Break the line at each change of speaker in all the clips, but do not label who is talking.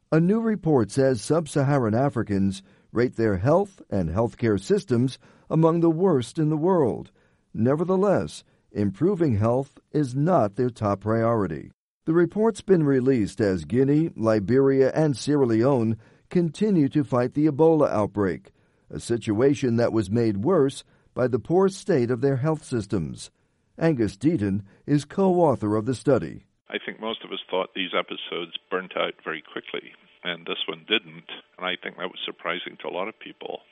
A new report says sub-Saharan Africans rate their health and healthcare systems among the worst in the world. Nevertheless, improving health is not their top priority. The report's been released as Guinea, Liberia, and Sierra Leone continue to fight the Ebola outbreak, a situation that was made worse by the poor state of their health systems. Angus Deaton is co-author of the study.
I think most of us thought these episodes burnt out very quickly, and this one didn't, and I think that was surprising to a lot of people.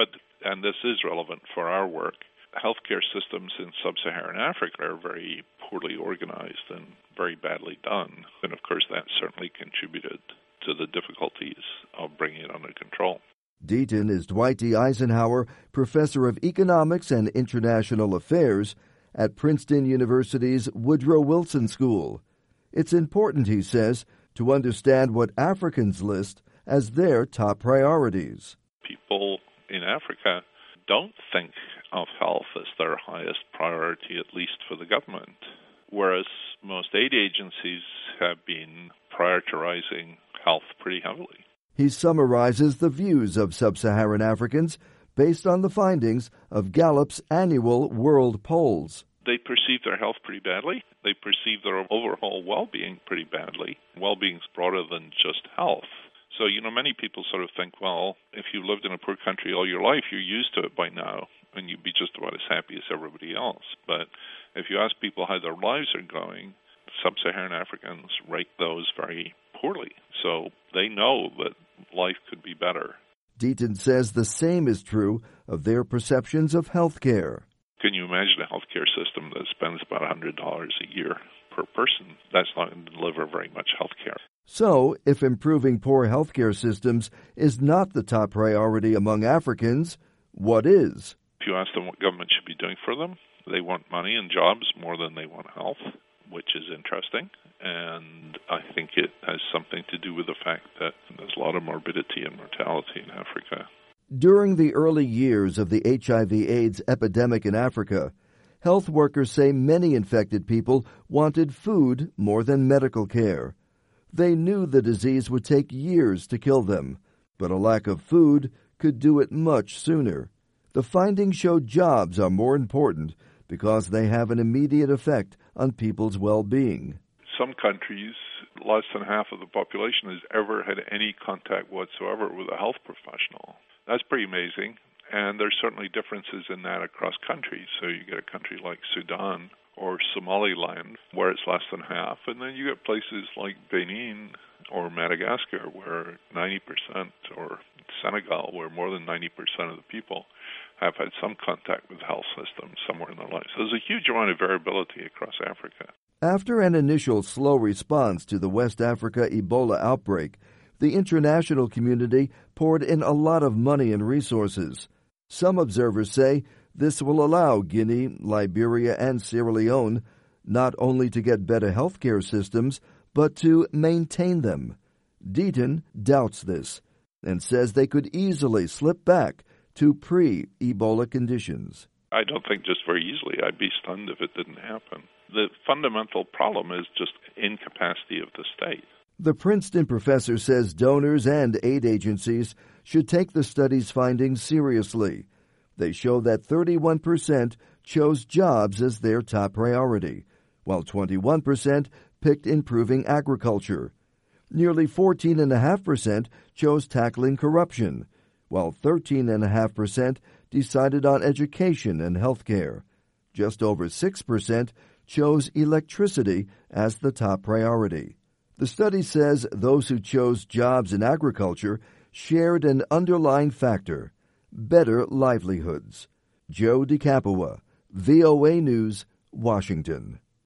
And this is relevant for our work, healthcare systems in sub-Saharan Africa are very poorly organized and very badly done, and of course that certainly contributed to the difficulties of bringing it under control.
Deaton is Dwight D. Eisenhower Professor of Economics and International Affairs at Princeton University's Woodrow Wilson School. It's important, he says, to understand what Africans list as their top priorities.
People in Africa don't think of health as their highest priority, at least for the government, whereas most aid agencies have been prioritizing health pretty heavily.
He summarizes the views of sub-Saharan Africans based on the findings of Gallup's annual world polls.
They perceive their health pretty badly. They perceive their overall well-being pretty badly. Well-being is broader than just health. So, many people sort of think, well, if you lived in a poor country all your life, you're used to it by now, and you'd be just about as happy as everybody else. But if you ask people how their lives are going, sub-Saharan Africans rate those very poorly. So they know that life could be better.
Deaton says the same is true of their perceptions of health care.
Can you imagine a healthcare system that spends about $100 a year per person? That's not going to deliver very much health care.
So, if improving poor healthcare systems is not the top priority among Africans, what is?
If you ask them what government should be doing for them, they want money and jobs more than they want health, which is interesting. And I think it has something to do with the fact that there's a lot of morbidity and mortality in Africa.
During the early years of the HIV/AIDS epidemic in Africa, health workers say many infected people wanted food more than medical care. They knew the disease would take years to kill them, but a lack of food could do it much sooner. The findings show jobs are more important because they have an immediate effect on people's well-being.
Some countries, less than half of the population has ever had any contact whatsoever with a health professional. That's pretty amazing, and there's certainly differences in that across countries. So you get a country like Sudan or Somaliland, where it's less than half, and then you get places like Benin or Madagascar, where 90%, or Senegal, where more than 90% of the people have had some contact with the health system somewhere in their lives. So there's a huge amount of variability across Africa.
After an initial slow response to the West Africa Ebola outbreak, the international community poured in a lot of money and resources. Some observers say this will allow Guinea, Liberia, and Sierra Leone not only to get better healthcare systems, but to maintain them. Deaton doubts this and says they could easily slip back to pre-Ebola conditions.
I don't think just very easily. I'd be stunned if it didn't happen. The fundamental problem is just incapacity of the state.
The Princeton professor says donors and aid agencies should take the study's findings seriously. They show that 31% chose jobs as their top priority, while 21% picked improving agriculture. Nearly 14.5% chose tackling corruption, while 13.5% decided on education and health care. Just over 6% chose electricity as the top priority. The study says those who chose jobs in agriculture shared an underlying factor: better livelihoods. Joe DeCapua, VOA News, Washington.